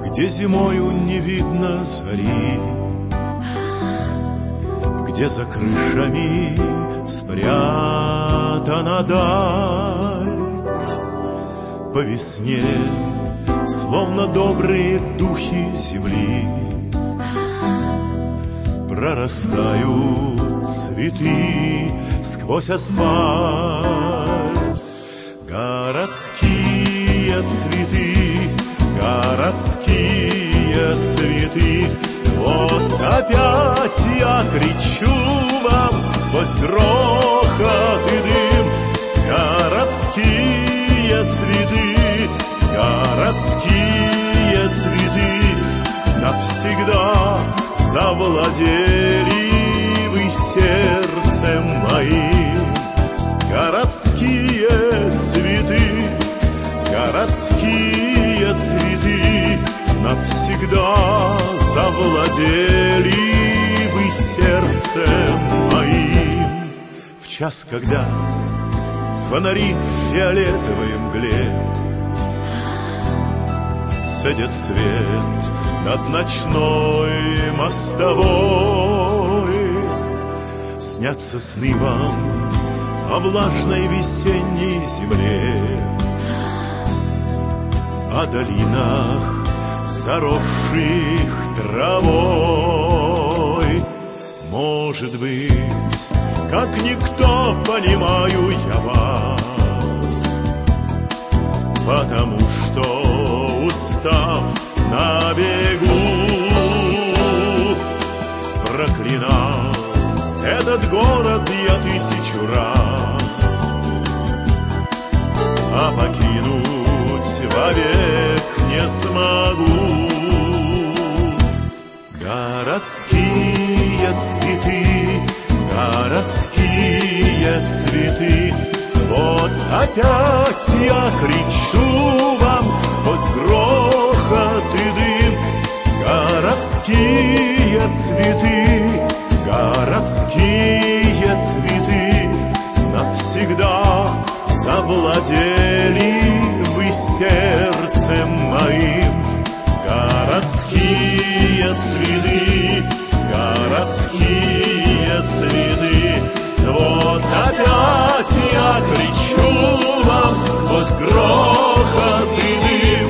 где зимою не видно зари, где за крышами спрятана даль. По весне, словно добрые духи земли, прорастают цветы сквозь асфальт. Городские цветы, городские цветы, вот опять я кричу вам сквозь грохот и дым. Городские цветы, городские цветы, навсегда завладели вы сердцем моим. Городские цветы, городские цветы, навсегда завладели вы сердцем моим. В час, когда фонари в фиолетовой мгле цедят свет над ночной мостовой, снятся сны вам о влажной весенней земле, о долинах, заросших травой. Может быть, как никто понимаю я вас, потому что, устав на бегу, проклинал этот город я 1000 раз, а покинуть вовек не смогу. Городские цветы, городские цветы, вот опять я кричу вам сквозь грохот и дым. Городские цветы, городские цветы, навсегда завладели вы сердцем моим. Городские цветы, городские цветы, вот опять я кричу вам сквозь грохот и дым.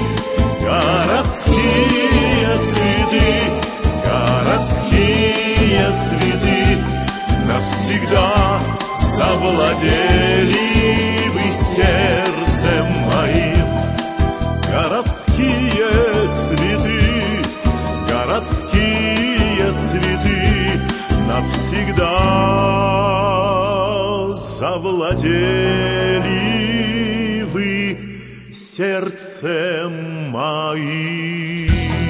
Городские цветы, городские цветы, навсегда завладели вы сердцем моим. Городские цветы, городские цветы, навсегда завладели вы сердцем моим.